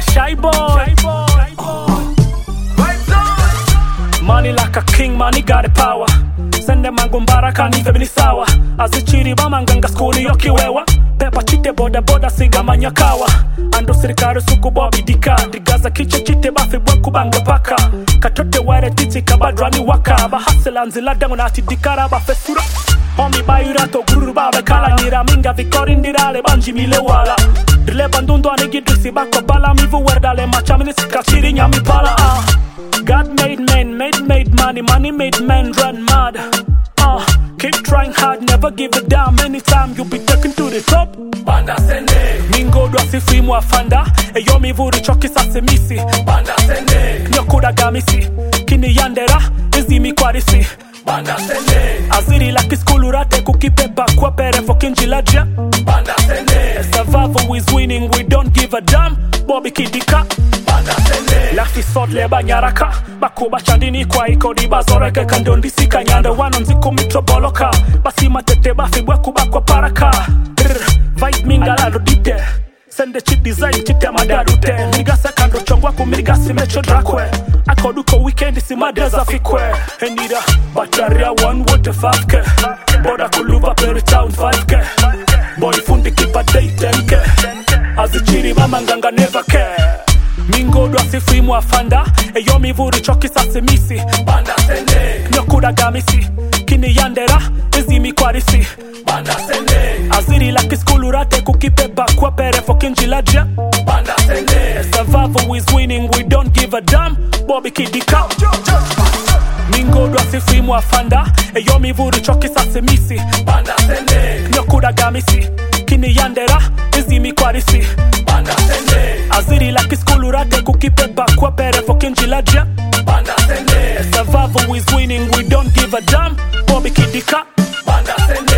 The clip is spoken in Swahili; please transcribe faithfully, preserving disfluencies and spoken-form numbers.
shy boy. Oh. Money like a king, money got the power. Sende mangu mbaraka ni femini sawa. Azichiri ba manganga skuli yoki wewa. Pepa chite boda boda siga manyakawa. Ando sirikari suku bobi dika. Digaza kiche chite bafi bweku banga paka. Katote were titi kabadrani waka. Ba hasela nzila dengo nati dikara ba fesura. Homi bayurato guru babe kala. Nira minga vikori ndirale banji mile wala. Drile bandundu anigidrisi bako bala. Mivu werdale machamini sikachiri nyami pala. uh. God made men, made made money, money made men run mad. Uh, keep trying hard, never give a damn. Anytime you be taken to the top. Banda sende Mingo do asifi mwafanda. Eyo mivuri choki sase misi. Banda sende Nyokuda gamisi. Kini yandera, izi mi kwarisi. Banda sende Aziri laki skulurate kukipepa kwa pere fokinji laja. Banda sende Survival is winning, we don't give a damn. Bobby Kidika. Banda sende Lafi sot leba nyaraka. Bakuba chandini kwa ikodi bazoreke kandondi sika nyanda wano nziku mitro boloka. Basi matete bafi bweku bakwa paraka. Rrr, vibe mingala rodite. Sende chip design chite madarute. Mirigasa kando chongwa kumirigasi mecho drakwe. Akoduko weekend si madeza fikwe. Enida bataria one water five K. Boda kuluva peri town five K. Boy fundi kipa day ten K. Azichiri mama nganga never care. Mingo do asifi mwafanda. Eyo mivuri choki sase misi. Banda sende Nyokuda gamisi. Kini yandera, izi mi kwarisi. Banda sende Aziri laki skulurate kukipepa kwa pere fokinji laja. Banda sende Survival is winning, we don't give a damn. Bobby Kidika. Mingo do asifi mwafanda. Eyo mivuri choki sase misi. Banda sende Nyokuda gamisi. Kini yandera, izi mi kwarisi. Banda sende Aziri laki skulurate kukipepa kwa pere fokinji laja. Banda sende Survival is winning, we don't give a damn. Bobby Kidika. Banda sende